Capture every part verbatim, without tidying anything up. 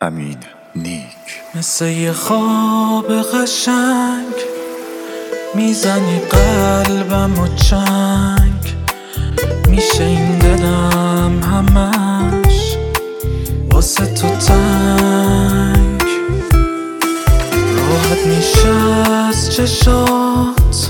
امین نیک. مثل یه خواب قشنگ میزنی قلبم و چنگ، میشه این دلم همش واسه تو تنگ. راحت میشه از چشات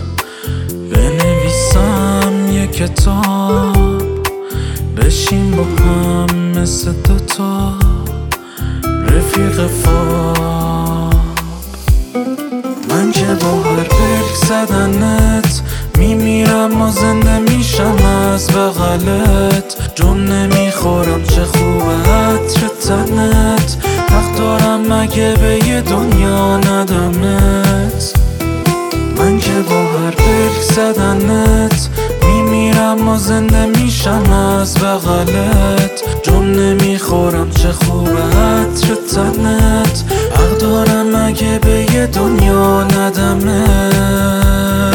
بنویسم یه کتاب، بشین با هم مثل دوتا رفیق خواب. من که با هر پلک زدنت میمیرم و زنده میشم از بغلت، جون نمیخورم چه خوبه عطر تنت، حق دارم مگه به یه دنیا ندمت. من که با هر پلک زدنت میمیرم و زنده میشم از بغلت، جون نمیخورم چه خوبه عطر تنت، حق دارم مگه به یه دنیا ندمت.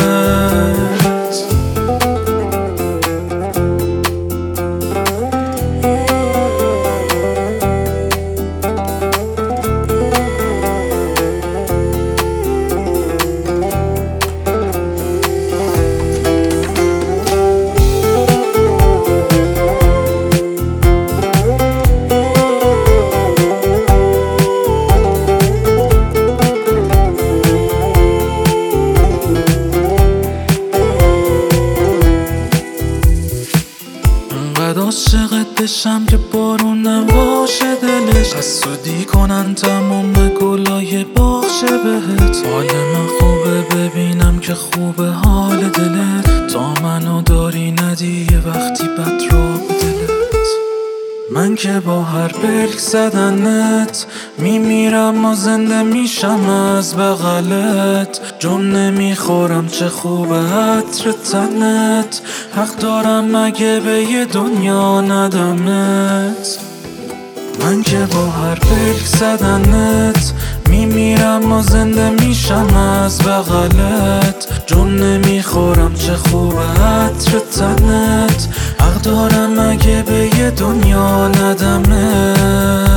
انقدر عاشقت بشم که بارون نباشه دلش، حسودی کنن تموم گلای باغ شه بهت. حال من خوبه ببینم که خوبه حال دلت، تا منو داری ندی یه وقتی بد را به دلت. من که با هر پلک زدنت میمیرم و زنده میشم از بغلت، جون نمیخورم چه خوبه عطر تنت، حق دارم مگه به یه دنیا ندمت. من که با هر پلک زدنت میمیرم و زنده میشم از بغلت، جون نمیخورم چه خوبه عطر تنت، حق دارم مگه به یه دنیا ندمت.